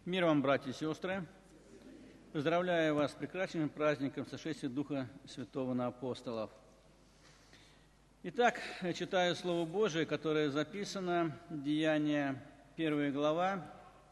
Мир вам, братья и сестры! Поздравляю вас с прекрасным праздником сошествия Духа Святого на апостолов. Итак, я читаю Слово Божие, которое записано, Деяния, 1 глава,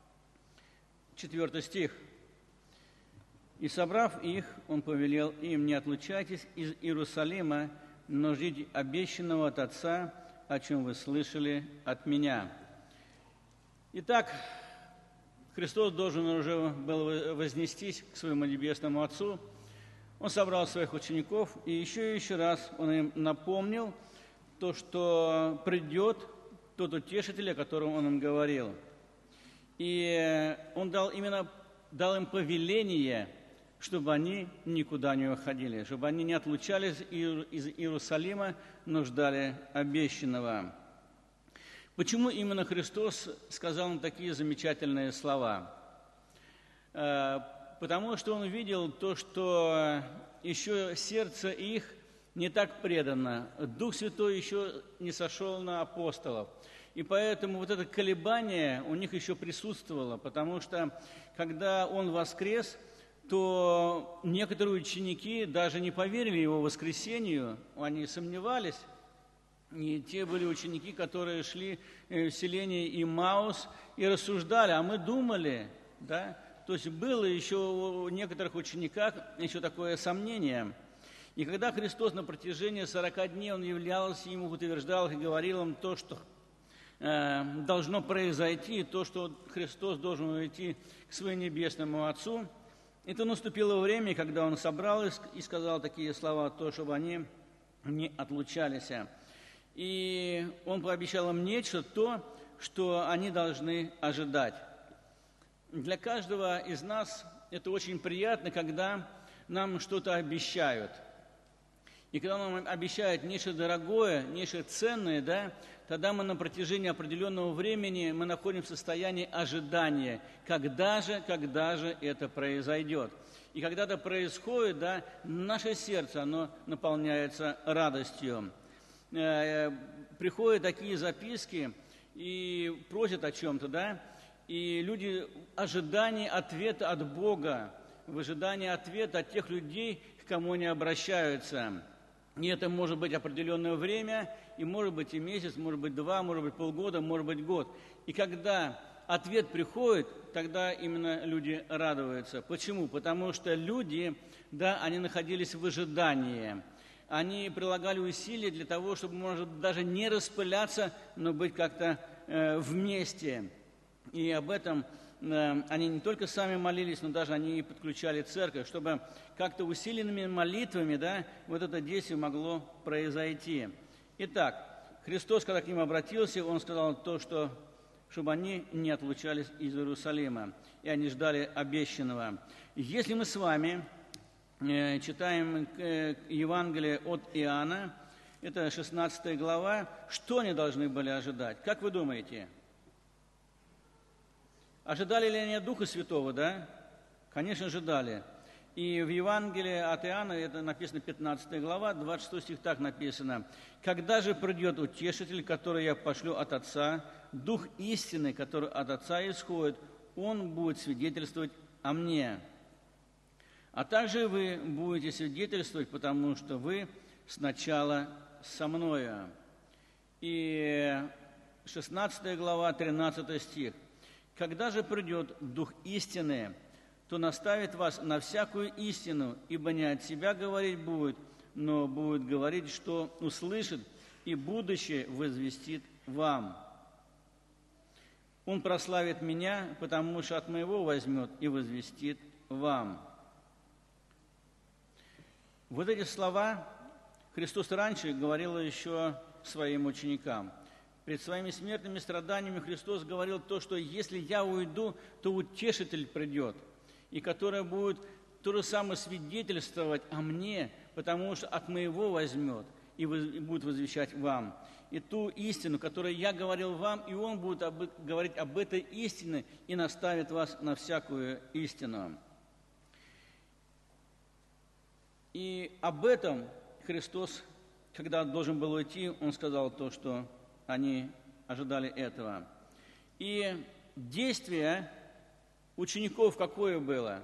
4 стих. «И, собрав их, он повелел им: не отлучайтесь из Иерусалима, но ждите обещанного от Отца, о чем вы слышали от меня». Итак, Христос должен уже был вознестись к своему Небесному Отцу. Он собрал своих учеников, и еще раз он им напомнил то, что придет тот Утешитель, о котором он им говорил. И он дал им повеление, чтобы они никуда не уходили, чтобы они не отлучались из Иерусалима, но ждали обещанного. Почему именно Христос сказал им такие замечательные слова? Потому что Он видел то, что еще сердце их не так предано, Дух Святой еще не сошел на апостолов. И поэтому вот это колебание у них еще присутствовало, потому что когда Он воскрес, то некоторые ученики даже не поверили Его воскресению, они сомневались. И те были ученики, которые шли в селение Имаус и рассуждали, а мы думали, да? То есть было еще у некоторых учениках еще такое сомнение. И когда Христос на протяжении 40 дней, Он являлся ему, утверждал и говорил им то, что должно произойти, то, что Христос должен уйти к своему Небесному Отцу, это наступило время, когда Он собрал и сказал такие слова, то, чтобы они не отлучались. И Он пообещал им нечто, то, что они должны ожидать. Для каждого из нас это очень приятно, когда нам что-то обещают. И когда нам обещают нечто дорогое, нечто ценное, да, тогда мы на протяжении определенного времени мы находимся в состоянии ожидания, когда же это произойдет. И когда это происходит, да, наше сердце, оно наполняется радостью. Приходят такие записки и просят о чем-то, да, и люди в ожидании ответа от Бога, в ожидании ответа от тех людей, к кому они обращаются. И это может быть определенное время, и может быть и месяц, может быть 2, может быть полгода, может быть год. И когда ответ приходит, тогда именно люди радуются. Почему? Потому что люди, да, они находились в ожидании. Они прилагали усилия для того, чтобы, может, даже не распыляться, но быть как-то вместе. И об этом они не только сами молились, но даже они и подключали церковь, чтобы как-то усиленными молитвами, да, вот это действие могло произойти. Итак, Христос, когда к ним обратился, Он сказал то, что чтобы они не отлучались из Иерусалима, и они ждали обещанного. Если мы с вами читаем Евангелие от Иоанна, это 16 глава, что они должны были ожидать? Как вы думаете? Ожидали ли они Духа Святого, да? Конечно, ожидали. И в Евангелии от Иоанна, это написано 15 глава, 26 стих так написано: «Когда же придет Утешитель, который я пошлю от Отца, Дух истины, который от Отца исходит, Он будет свидетельствовать о мне. А также вы будете свидетельствовать, потому что вы сначала со мною». И 16 глава, 13 стих. «Когда же придет Дух истины, то наставит вас на всякую истину, ибо не от себя говорить будет, но будет говорить, что услышит, и будущее возвестит вам. Он прославит меня, потому что от моего возьмет и возвестит вам». Вот эти слова Христос раньше говорил еще своим ученикам. Перед своими смертными страданиями Христос говорил то, что если я уйду, то Утешитель придет, и который будет то же самое свидетельствовать о мне, потому что от моего возьмет и будет возвещать вам. И ту истину, которую я говорил вам, и Он будет говорить об этой истине и наставит вас на всякую истину. И об этом Христос, когда должен был уйти, Он сказал то, что они ожидали этого. И действия учеников какое было?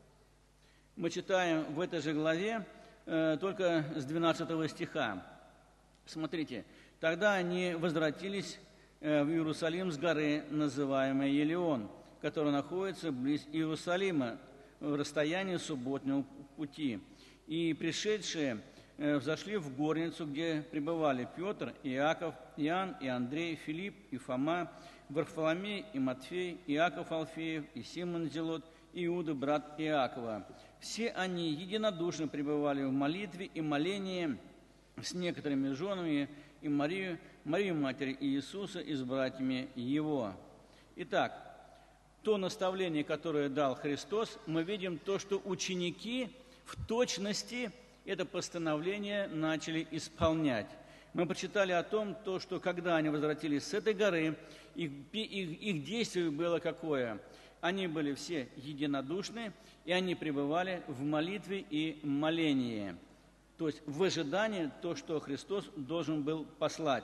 Мы читаем в этой же главе, только с 12 стиха. Смотрите, тогда они возвратились в Иерусалим с горы, называемой Елеон, которая находится близ Иерусалима, в расстоянии субботнего пути. И пришедшие взошли в горницу, где пребывали Петр, Иаков, Иоанн, и Андрей, Филипп, и Фома, Варфоломей, и Матфей, Иаков Алфеев, и Симон Зелот, и Иуда, брат Иакова. Все они единодушно пребывали в молитве и молении с некоторыми женами, и Марию, матерь Иисуса, и с братьями Его. Итак, то наставление, которое дал Христос, мы видим то, что ученики в точности это постановление начали исполнять. Мы прочитали о том, что когда они возвратились с этой горы, их действие было какое? Они были все единодушны, и они пребывали в молитве и молении, то есть в ожидании то, что Христос должен был послать.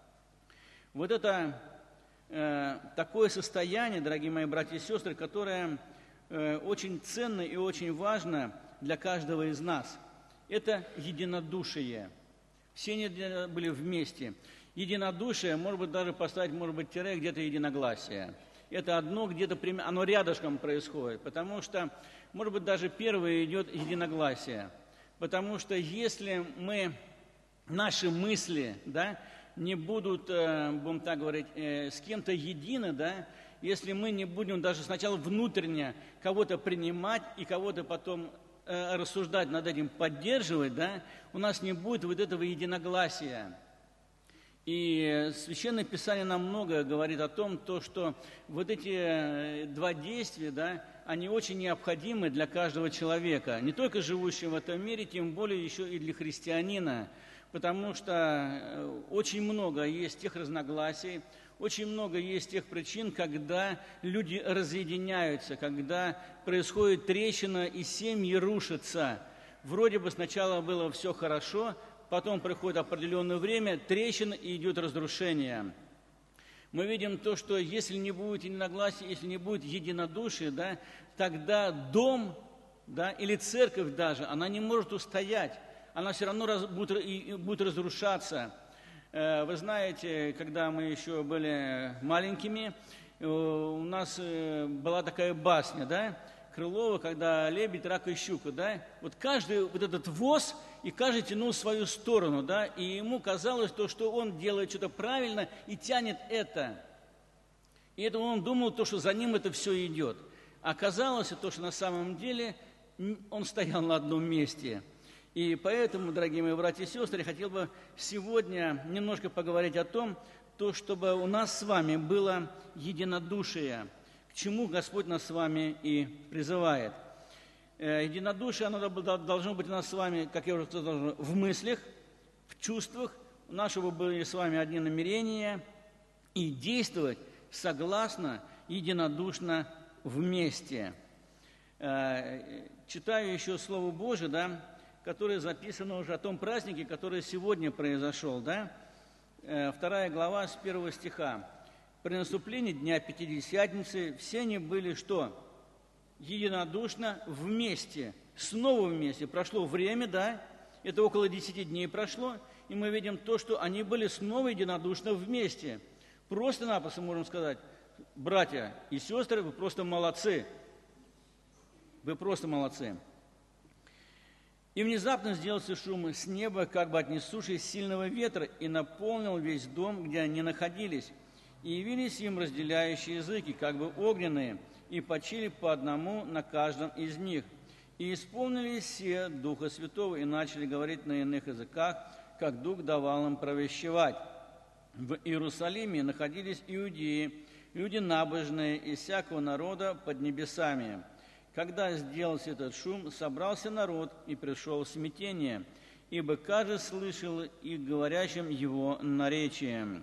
Вот это такое состояние, дорогие мои братья и сестры, которое очень ценно и очень важно для каждого из нас. Это единодушие. Все они были вместе. Единодушие, может быть, даже поставить, может быть, тире, где-то единогласие. Это одно где-то, оно рядышком происходит, потому что, может быть, даже первое идет единогласие. Потому что если наши мысли, да, не будут, будем так говорить, с кем-то едины, да, если мы не будем даже сначала внутренне кого-то принимать и кого-то потом рассуждать над этим, поддерживать, да, у нас не будет вот этого единогласия. И Священное Писание нам много говорит о том, что вот эти два действия, да, они очень необходимы для каждого человека, не только живущего в этом мире, тем более еще и для христианина, потому что очень много есть тех разногласий, очень много есть тех причин, когда люди разъединяются, когда происходит трещина и семьи рушатся. Вроде бы сначала было все хорошо, потом приходит определенное время, трещина и идет разрушение. Мы видим то, что если не будет единогласия, если не будет единодушия, да, тогда дом, да, или церковь даже, она не может устоять, она все равно будет разрушаться. Вы знаете, когда мы еще были маленькими, у нас была такая басня, да, Крылова, когда лебедь, рак и щука, да, вот каждый вот этот воз, и каждый тянул в свою сторону, да, и ему казалось то, что он делает что-то правильно и тянет это. И это он думал, то, что за ним это все идет. Оказалось то, что на самом деле он стоял на одном месте. И поэтому, дорогие мои братья и сестры, я хотел бы сегодня немножко поговорить о том, чтобы у нас с вами было единодушие, к чему Господь нас с вами и призывает. Единодушие, оно должно быть у нас с вами, как я уже сказал, в мыслях, в чувствах. У нашего были с вами одни намерения, и действовать согласно, единодушно, вместе. Читаю еще Слово Божие, да, которое записано уже о том празднике, который сегодня произошел, да, 2 глава с 1 стиха. При наступлении Дня Пятидесятницы все они были что? Единодушно вместе, снова вместе. Прошло время, да, это около 10 дней прошло, и мы видим то, что они были снова единодушно вместе. Просто-напросто можем сказать, братья и сестры, вы просто молодцы. Вы просто молодцы. И внезапно сделался шум с неба, как бы от несущей сильного ветра, и наполнил весь дом, где они находились. И явились им разделяющие языки, как бы огненные, и почили по одному на каждом из них. И исполнились все Духа Святого, и начали говорить на иных языках, как Дух давал им провещевать. В Иерусалиме находились иудеи, люди набожные из всякого народа под небесами. Когда сделался этот шум, собрался народ, и пришел в смятение, ибо каждый слышал их говорящим его наречием.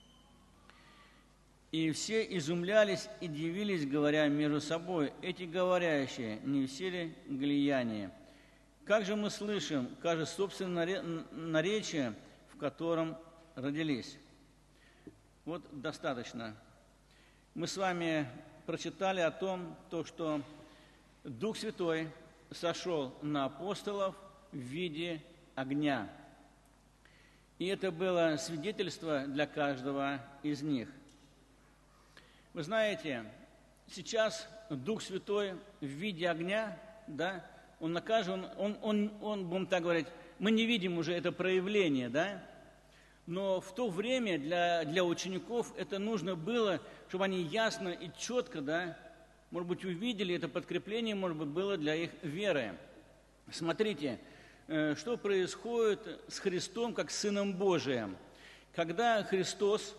И все изумлялись и дивились, говоря между собой, эти говорящие, не все ли галилеяне? Как же мы слышим, каждое собственное наречие, в котором родились? Вот достаточно. Мы с вами прочитали о том, что Дух Святой сошел на апостолов в виде огня. И это было свидетельство для каждого из них. Вы знаете, сейчас Дух Святой в виде огня, да, он на каждом, он, будем так говорить, мы не видим уже это проявление, да, но в то время для учеников это нужно было, чтобы они ясно и четко, да, может быть, увидели это подкрепление, может быть, было для их веры. Смотрите, что происходит с Христом как Сыном Божиим. Когда Христос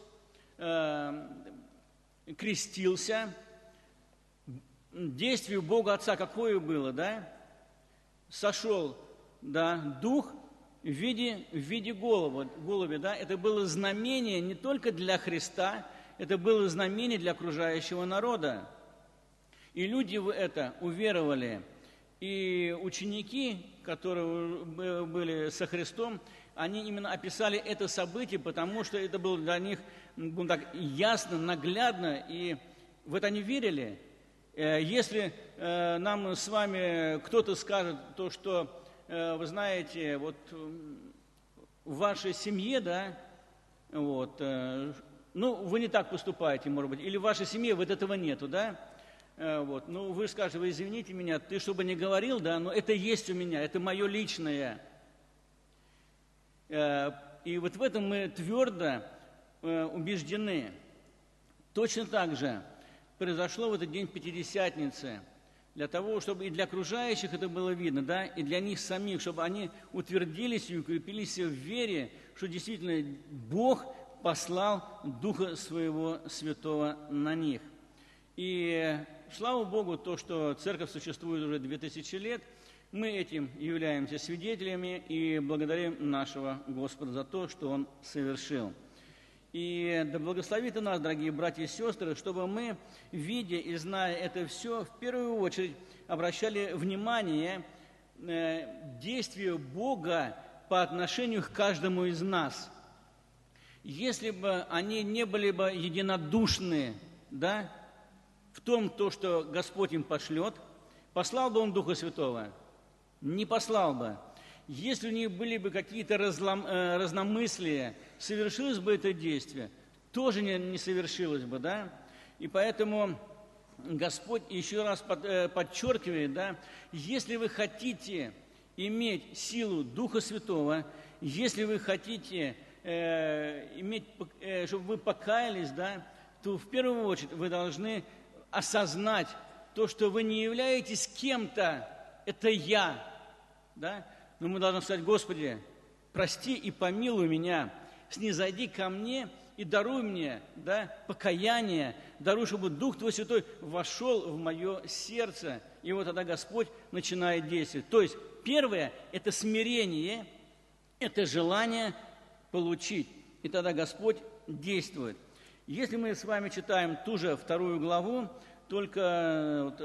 крестился, действие Бога Отца какое было, да? Сошел, да, Дух в виде голубя, да? Это было знамение не только для Христа, это было знамение для окружающего народа. И люди в это уверовали. И ученики, которые были со Христом, они именно описали это событие, потому что это было для них так ясно, наглядно, и в это они верили. Если нам с вами кто-то скажет то, что, вы знаете, вот в вашей семье, да, вот, ну, вы не так поступаете, может быть, или в вашей семье вот этого нету, да, вот, ну, вы скажете, вы извините меня, ты что бы ни говорил, да, но это есть у меня, это мое личное. И вот в этом мы твердо убеждены. Точно так же произошло в этот день Пятидесятницы, для того, чтобы и для окружающих это было видно, да, и для них самих, чтобы они утвердились и укрепились в вере, что действительно Бог послал Духа Своего Святого на них. И слава Богу, то, что Церковь существует уже 2000 лет, мы этим являемся свидетелями и благодарим нашего Господа за то, что Он совершил. И да благословит и нас, дорогие братья и сестры, чтобы мы, видя и зная это все, в первую очередь обращали внимание действию Бога по отношению к каждому из нас. Если бы они не были бы единодушны, да, в том, что Господь им пошлет, послал бы Он Духа Святого? Не послал бы. Если у них были бы какие-то разномыслия, совершилось бы это действие? Тоже не совершилось бы, да? И поэтому Господь еще раз подчеркивает, да, если вы хотите иметь силу Духа Святого, если вы хотите чтобы вы покаялись, да, то в первую очередь вы должны осознать то, что вы не являетесь кем-то, это я, да, но мы должны сказать: Господи, прости и помилуй меня, снизойди ко мне и даруй мне, да, покаяние, даруй, чтобы Дух Твой Святой вошел в мое сердце, и вот тогда Господь начинает действовать. То есть первое – это смирение, это желание получить, и тогда Господь действует. Если мы с вами читаем ту же 2 главу, только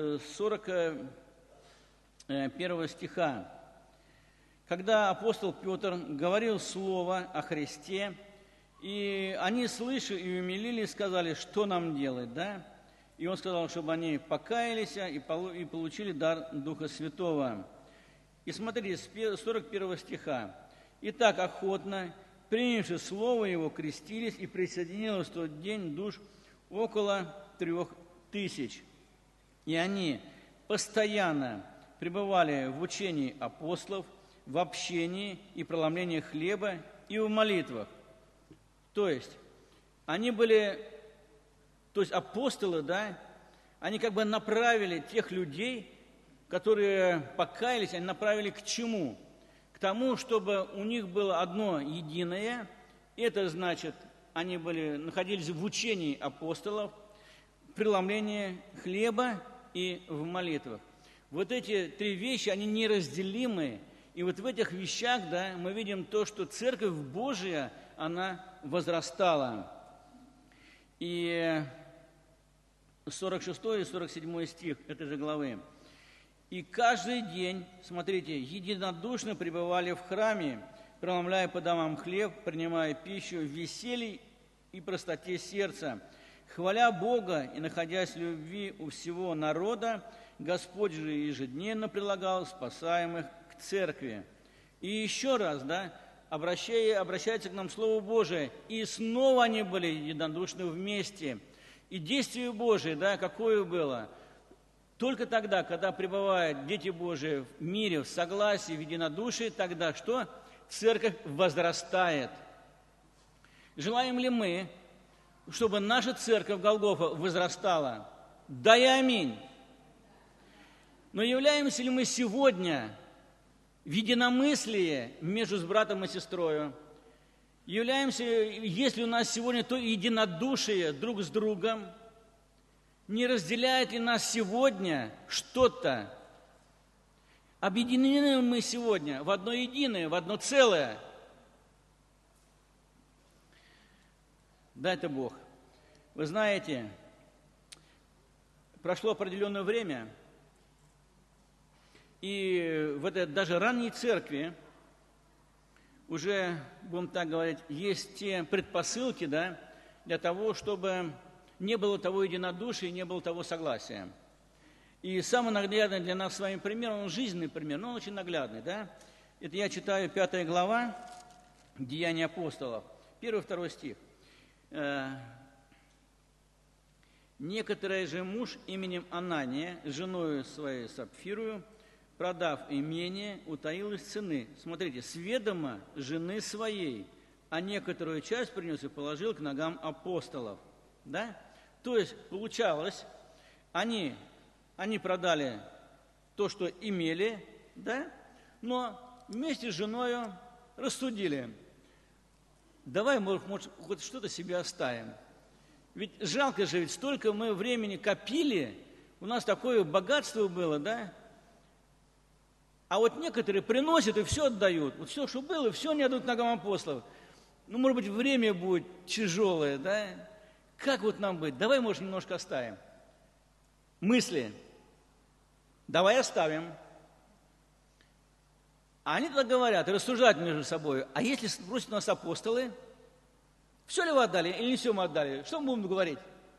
41 стиха, когда апостол Петр говорил слово о Христе, и они, слыша и умилились, сказали: что нам делать, да? И он сказал, чтобы они покаялись и получили дар Духа Святого. И смотрите, с 41 стиха. «Итак, охотно, принявши слово его, крестились, и присоединилось в тот день душ около 3000. И они постоянно пребывали в учении апостолов, в общении и преломлении хлеба и в молитвах». То есть апостолы, да, они как бы направили тех людей, которые покаялись, они направили к чему? К тому, чтобы у них было одно единое, это значит, они находились в учении апостолов, в преломлении хлеба и в молитвах. Вот эти три вещи, они неразделимы, и вот в этих вещах, да, мы видим то, что Церковь Божия, она возрастала. И 46 и 47 стих этой же главы. «И каждый день, смотрите, единодушно пребывали в храме, преломляя по домам хлеб, принимая пищу в веселье и простоте сердца, Хваля Бога и находясь в любви у всего народа, Господь же ежедневно прилагал спасаемых к церкви. И еще раз, обращается к нам Слово Божие, и снова они были единодушны вместе. И действие Божие, какое было? Только тогда, когда пребывают дети Божии в мире, в согласии, в единодушии, тогда что? Церковь возрастает. Желаем ли мы, чтобы наша церковь Голгофа возрастала? Да и аминь. Но являемся ли мы сегодня в единомыслии между братом и сестрой? Есть ли у нас сегодня то единодушие друг с другом? Не разделяет ли нас сегодня что-то? Объединены мы сегодня в одно единое, в одно целое? Дай-то Бог. Вы знаете, прошло определенное время, и в этой даже ранней церкви уже, будем так говорить, есть те предпосылки, для того, чтобы не было того единодушия, не было того согласия. И самый наглядный для нас с вами пример, он жизненный пример, но он очень наглядный, Это я читаю 5 глава Деяний апостолов, 1-2 стих. «Некоторый же муж именем Анания, с женою своей Сапфирою, продав имение, утаил из цены». Смотрите, с ведома жены своей, а некоторую часть принес и положил к ногам апостолов. То есть, получалось, они продали то, что имели, но вместе с женою рассудили. Давай, может, хоть что-то себе оставим. Ведь жалко же, ведь столько мы времени копили, у нас такое богатство было, А вот некоторые приносят и все отдают. Вот все, что было, все не отдают ногам апостолов. Может быть, время будет тяжелое, Как вот нам быть? Давай, может, немножко оставим. Мысли. Давай оставим. А они тогда говорят и рассуждают между собой. А если спросят нас апостолы, все ли вы отдали или не все мы отдали? Что мы будем говорить?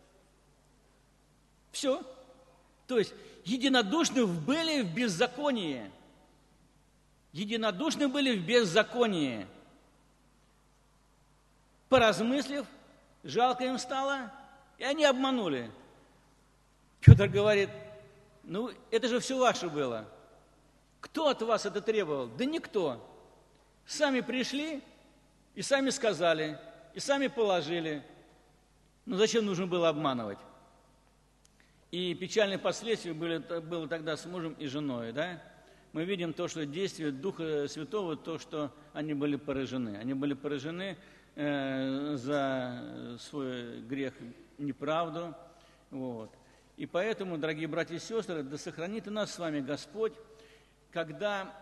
Все. То есть единодушны были в беззаконии. Единодушны были в беззаконии. Поразмыслив, жалко им стало, и они обманули. Петр говорит, это же все ваше было. Кто от вас это требовал? Да никто. Сами пришли и сами сказали, и сами положили. Зачем нужно было обманывать? И печальные последствия было тогда с мужем и женой, Мы видим то, что действие Духа Святого, то, что они были поражены. Они были поражены за свой грех, неправду. И поэтому, дорогие братья и сестры, да сохранит и нас с вами Господь, когда,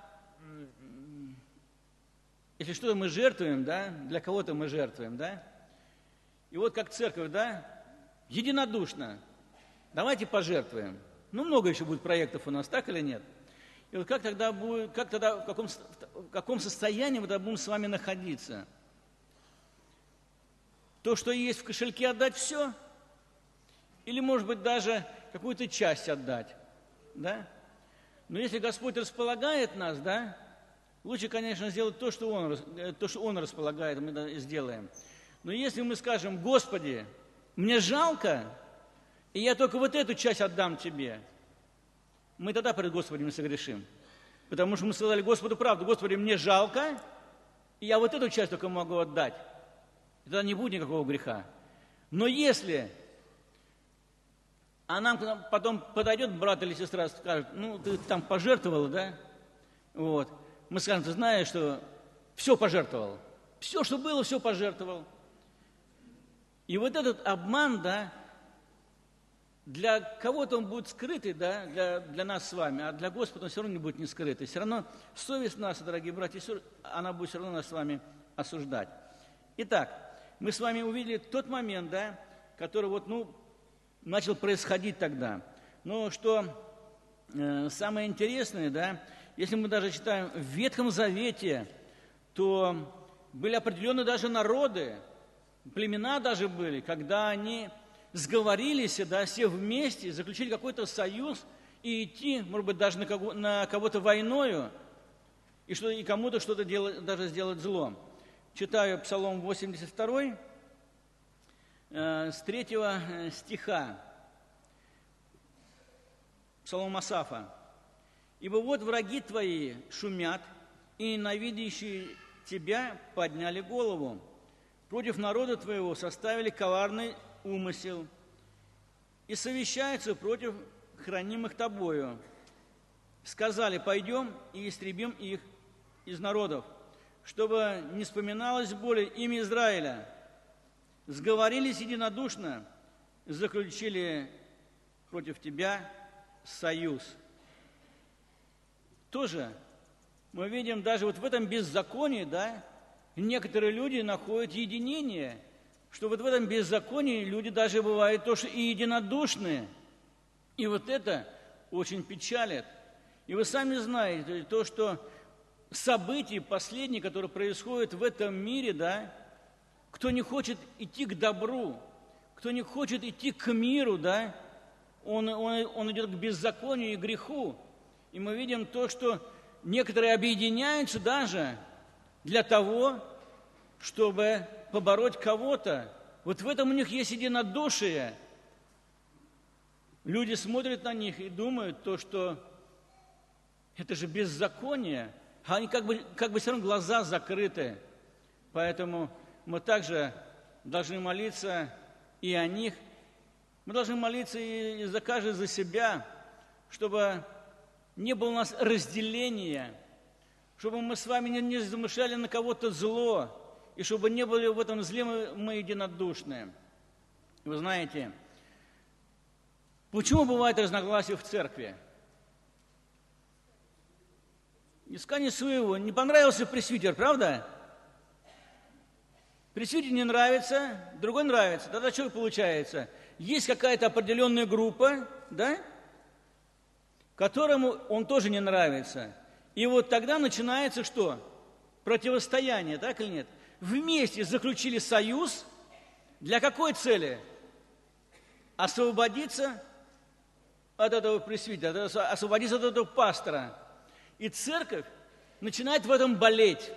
если что-то мы жертвуем, для кого-то мы жертвуем, и вот как церковь, единодушно, давайте пожертвуем. Много еще будет проектов у нас, так или нет? И вот в каком состоянии мы тогда будем с вами находиться? То, что есть в кошельке, отдать все? Или, может быть, даже какую-то часть отдать? Но если Господь располагает нас, лучше, конечно, сделать то, что Он располагает, мы это сделаем. Но если мы скажем, Господи, мне жалко, и я только вот эту часть отдам Тебе, мы тогда перед Господом не согрешим. Потому что мы сказали Господу правду, Господи, мне жалко, и я вот эту часть только могу отдать. И тогда не будет никакого греха. Но если... А нам потом подойдет брат или сестра, скажет, ты там пожертвовал, Мы скажем, ты знаешь, что все пожертвовал. Все, что было, все пожертвовал. И вот этот обман, для кого-то он будет скрытый, для нас с вами, а для Господа он все равно не будет не скрытый. Все равно совесть наша, дорогие братья и сестры, она будет все равно нас с вами осуждать. Итак, мы с вами увидели тот момент, который начал происходить тогда. Но что самое интересное, если мы даже читаем в Ветхом Завете, то были определенные даже народы, племена даже были, когда они сговорились, да, все вместе, заключили какой-то союз и идти, может быть, даже на кого-то войною, и кому-то что-то делать, даже сделать зло. Читаю Псалом 82, с 3 стиха. Псалом Асафа. «Ибо вот враги твои шумят, и ненавидящие тебя подняли голову. Против народа твоего составили коварный умысел и совещаются против хранимых тобою. Сказали, пойдем и истребим их из народов, чтобы не вспоминалось более имя Израиля. Сговорились единодушно, заключили против тебя союз». Тоже мы видим даже вот в этом беззаконии, да, некоторые люди находят единение, что вот в этом беззаконии люди даже бывают тоже и единодушные. И вот это очень печалит. И вы сами знаете, то, что события последние, которые происходят в этом мире, да, кто не хочет идти к добру, кто не хочет идти к миру, да, он идет к беззаконию и греху. И мы видим то, что некоторые объединяются даже для того, чтобы побороть кого-то. Вот в этом у них есть единодушие. Люди смотрят на них и думают то, что это же беззаконие, а они как бы все равно глаза закрыты. Поэтому мы также должны молиться и о них. Мы должны молиться и за каждого за себя, чтобы не было у нас разделения, чтобы мы с вами не замышляли на кого-то зло, и чтобы не были в этом зле мы единодушны. Вы знаете, почему бывает разногласия в церкви? Искание своего. Не понравился пресвитер, правда? Пресвитер не нравится, другой нравится. Тогда что получается? Есть какая-то определенная группа, да, которому он тоже не нравится. И вот тогда начинается что? Противостояние, так или нет? Вместе заключили союз. Для какой цели? Освободиться от этого пресвитера, освободиться от этого пастора. И церковь начинает в этом болеть.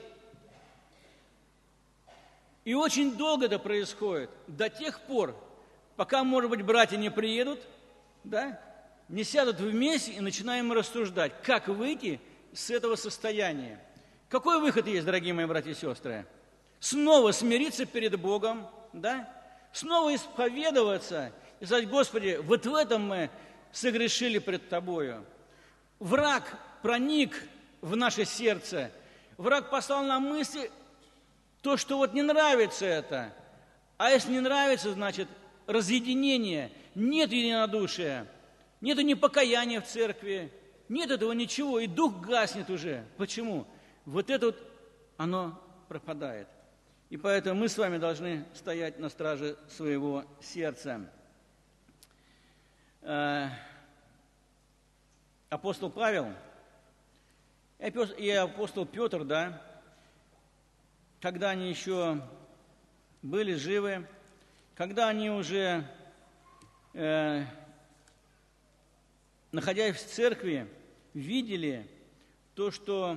И очень долго это происходит, до тех пор, пока, может быть, братья не приедут, да, не сядут вместе и начинаем рассуждать, как выйти с этого состояния. Какой выход есть, дорогие мои братья и сестры? Снова смириться перед Богом, да? Снова исповедоваться и сказать, Господи, вот в этом мы согрешили пред Тобою. Враг проник в наше сердце. Враг послал нам мысли, то, что вот не нравится это. А если не нравится, значит, разъединение, нет единодушия. Нет ни покаяния в церкви, нет этого ничего, и дух гаснет уже. Почему? Вот это вот, оно пропадает. И поэтому мы с вами должны стоять на страже своего сердца. Апостол Павел и апостол Петр, да, когда они еще были живы, когда они уже находясь в церкви, видели то, что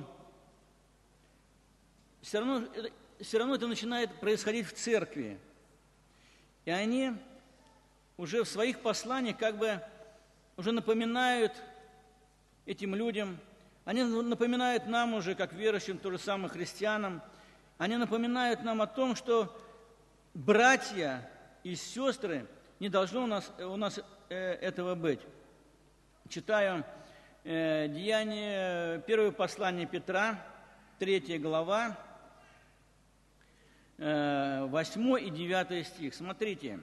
все равно это начинает происходить в церкви. И они уже в своих посланиях как бы уже напоминают этим людям, они напоминают нам уже, как верующим, то же самое христианам, они напоминают нам о том, что братья и сестры, не должно у нас этого быть. Читаю Деяния, первое послание Петра, 3 глава, 8 и 9 стих. Смотрите.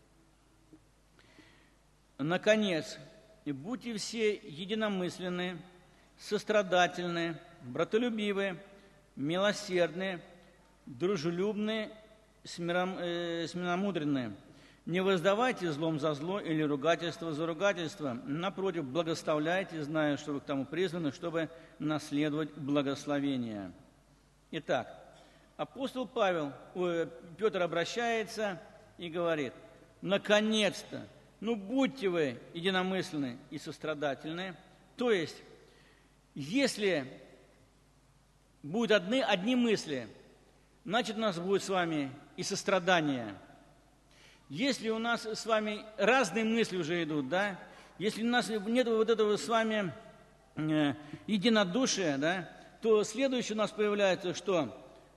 «Наконец, и будьте все единомысленны, сострадательны, братолюбивы, милосердны, дружелюбны, смиромудренны. Не воздавайте злом за зло или ругательство за ругательство. Напротив, благословляйте, зная, что вы к тому призваны, чтобы наследовать благословение». Итак, апостол Петр обращается и говорит: наконец-то, будьте вы единомысленны и сострадательны. То есть, если будут одни мысли, значит, у нас будет с вами и сострадание. Если у нас с вами разные мысли уже идут, да, если у нас нет вот этого с вами единодушия, да, то следующее у нас появляется, что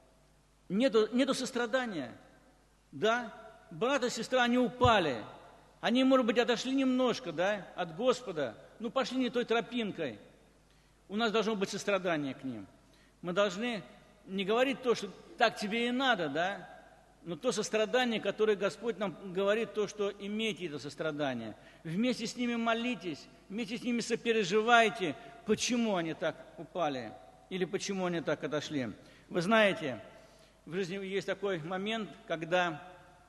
нету сострадания. Да, брат и сестра, они упали. Они, может быть, отошли немножко, да, от Господа, пошли не той тропинкой. У нас должно быть сострадание к ним. Мы должны не говорить то, что так тебе и надо, да, но то сострадание, которое Господь нам говорит, то, что имейте это сострадание. Вместе с ними молитесь, вместе с ними сопереживайте, почему они так упали или почему они так отошли. Вы знаете, в жизни есть такой момент, когда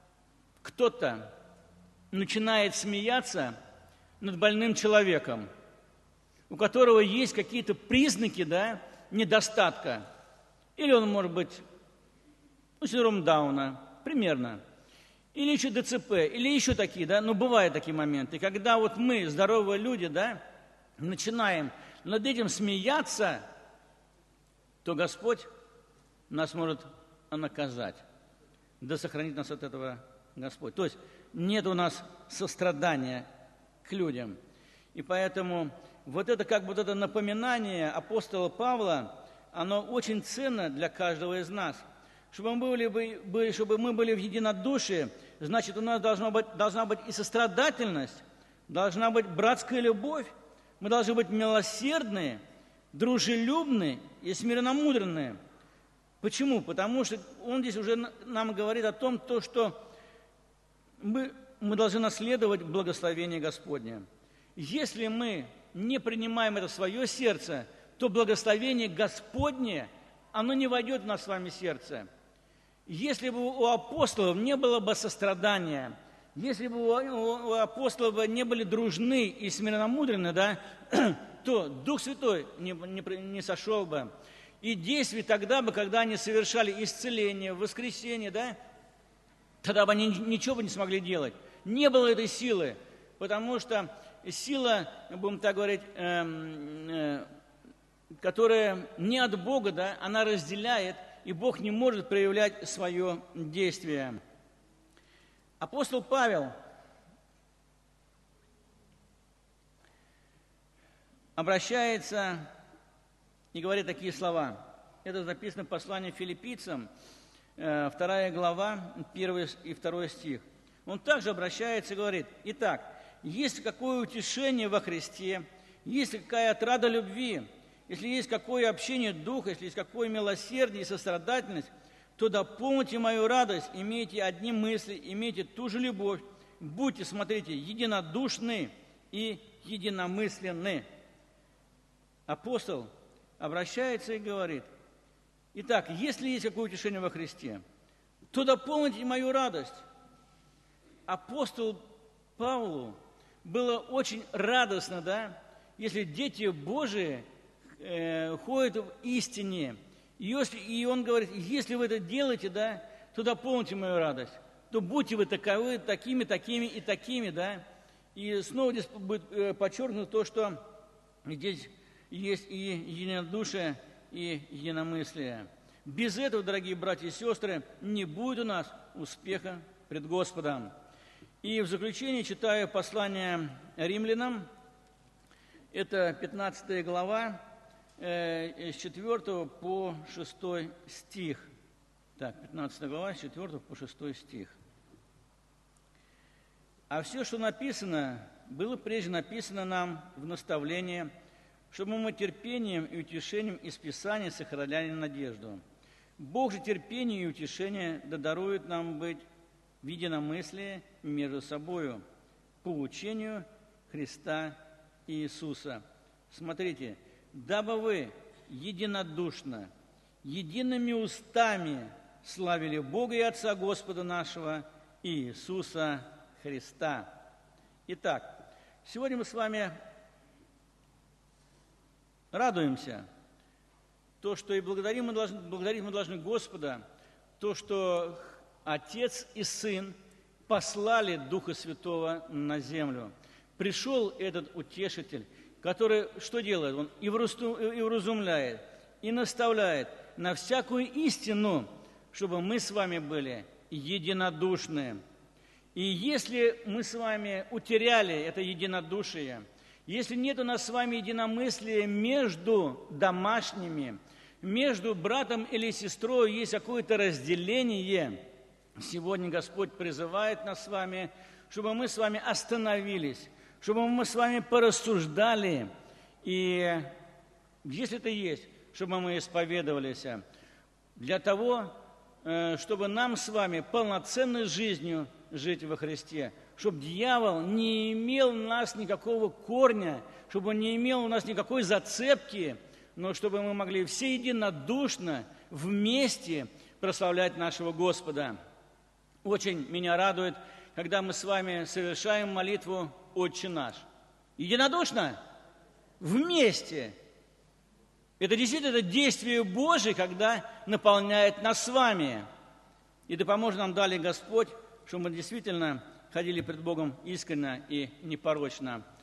кто-то начинает смеяться над больным человеком, у которого есть какие-то признаки, да, недостатка. Или он может быть синдром Дауна, примерно. Или еще ДЦП, или еще такие, да, бывают такие моменты. Когда вот мы, здоровые люди, да, начинаем над этим смеяться, то Господь нас может наказать. Да сохранит нас от этого Господь. То есть нет у нас сострадания к людям. И поэтому вот это напоминание апостола Павла, оно очень ценно для каждого из нас. Чтобы мы были в единодушии, значит, у нас должна быть и сострадательность, должна быть братская любовь, мы должны быть милосердные, дружелюбные и смиренномудренные. Почему? Потому что он здесь уже нам говорит о том, что мы должны наследовать благословение Господне. Если мы не принимаем это в свое сердце, то благословение Господне, оно не войдет в нас с вами сердце. Если бы у апостолов не было бы сострадания, если бы у апостолов не были дружны и смиренномудрены, да, то Дух Святой не сошел бы. И действия тогда бы, когда они совершали исцеление, воскресение, да, тогда бы они ничего бы не смогли делать. Не было этой силы, потому что сила, будем так говорить, которая не от Бога, да, она разделяет, и Бог не может проявлять свое действие. Апостол Павел обращается и говорит такие слова. Это записано в послании филиппийцам, 2 глава, 1 и 2 стих. Он также обращается и говорит: «Итак, есть какое утешение во Христе, есть какая отрада любви, если есть какое общение духа, если есть какое милосердие и сострадательность, то дополните мою радость, имейте одни мысли, имейте ту же любовь, будьте, смотрите, единодушны и единомысленны». Апостол обращается и говорит: «Итак, если есть какое утешение во Христе, то дополните мою радость». Апостолу Павлу было очень радостно, да, если дети Божии ходят в истине. И он говорит: если вы это делаете, да, то дополните мою радость, то будьте вы таковы, такими и такими, да. И снова здесь будет подчеркнуто то, что здесь есть и единодушие, и единомыслие. Без этого, дорогие братья и сестры, не будет у нас успеха пред Господом. И в заключение читаю послание римлянам, это 15 глава, с 4 по 6 стих. Так, 15 глава, с 4 по 6 стих. «А все, что написано, было прежде написано нам в наставление, чтобы мы терпением и утешением из Писания сохраняли надежду. Бог же терпение и утешение да дарует нам быть в единомыслии между собою по учению Христа Иисуса». Смотрите, «Дабы вы единодушно, едиными устами славили Бога и Отца Господа нашего Иисуса Христа». Итак, сегодня мы с вами радуемся, то, что и благодарить мы должны Господа, то, что Отец и Сын послали Духа Святого на землю. Пришел этот Утешитель, который что делает? Он и вразумляет, и наставляет на всякую истину, чтобы мы с вами были единодушны. И если мы с вами утеряли это единодушие, если нет у нас с вами единомыслия между домашними, между братом или сестрой, есть какое-то разделение, сегодня Господь призывает нас с вами, чтобы мы с вами остановились, чтобы мы с вами порассуждали, и если это есть, чтобы мы исповедовались, для того, чтобы нам с вами полноценной жизнью жить во Христе, чтобы дьявол не имел у нас никакого корня, чтобы он не имел у нас никакой зацепки, но чтобы мы могли все единодушно вместе прославлять нашего Господа. Очень меня радует, когда мы с вами совершаем молитву «Отче наш». Единодушно, вместе. Это действительно действие Божие, когда наполняет нас с вами. И да поможет нам далее Господь, чтобы мы действительно ходили пред Богом искренне и непорочно.